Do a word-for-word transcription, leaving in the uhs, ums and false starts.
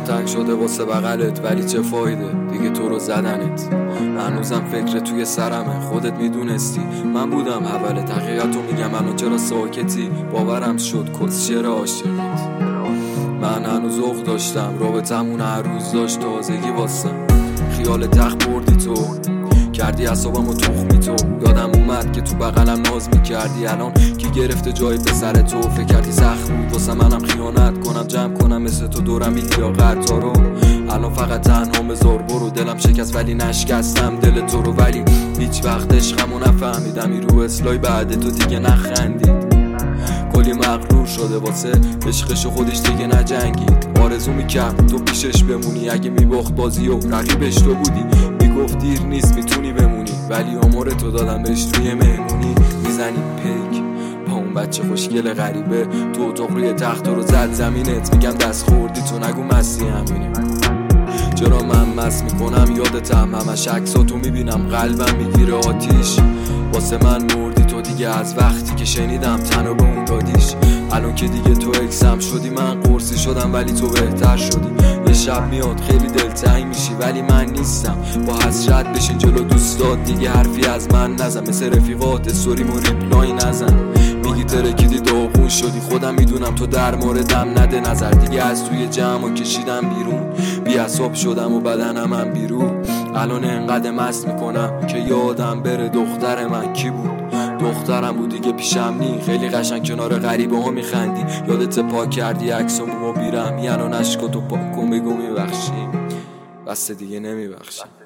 دلم تنگ شده واسه بغلت، ولی چه فایده دیگه تو رو زدنت. هنوزم فکر توی سرمه، خودت میدونستی من بودم اول تقییتو میگم الان چرا ساکتی. باورم شد کس شعر عاشقیت. من هنوز اوق داشتم رابطمون هر روز داشت تازگی واسم. خیال تخت بردی تو، کردی اعصابمو تخمی تو. یادم اومد که تو بغلم ناز میکردی، الان کی گرفته جای به سر تو. فکر کردی سخت بود واسه منم خیانت کنم، جمع کنم مثل تو دورم این لیاقت رو. الان فقط تنها مزار برو، دلم شکست ولی نشکستم دل تو رو. ولی هیچ وقت عشقمو نفهمیدم، این رو اصلای بعد تو دیگه نخندید. کلی مغرور شده واسه عشقش و خودش دیگه نجنگید. آرزو میکرد تو پیشش بمونی، اگه میباخت بازی و رقیبش تو بودی. میگفت دیر نیست میتونی بمونی، ولی آمار تو دادم بهش توی مهمونی. میزنی پیک با اون بچه خوشگل غریبه تو اتاق روی تخت رو زد زمینت. میگم دست خوردی تو نگو مستی همینه. چرا من مست میکنم یادتم، همش عکساتو میبینم قلبم میگیره آتیش. واسه من مردی تو دیگه از وقتی که شنیدم تنو به اون دادیش. الان که دیگه تو اکسم شدی من قرصی شدم ولی تو بهتر شدی. یه شب میاد خیلی دلتنگ میشی ولی من نیستم، با حسرت بشین جلو دوستات. دیگه حرفی از من نزن، مثل رفیقات استوری مو ریپلای نزن. میگی ترکیدی داغون شدی، خودم میدونم تو در موردم نده نظر. دیگه از توی جمع کشیدم بیرون، بی حساب شدم و بدنم هم بیرون. الان انقدر مست میکنم که یادم بره دختر من کی بود. دخترم بود دیگه پیشم نی، خیلی قشنگ کنار غریبه ها میخندی. یادت پاک کردی عکسامو بیرم، الان اشکاتو پاک کن بگو میبخشی، بس دیگه نمیبخشی.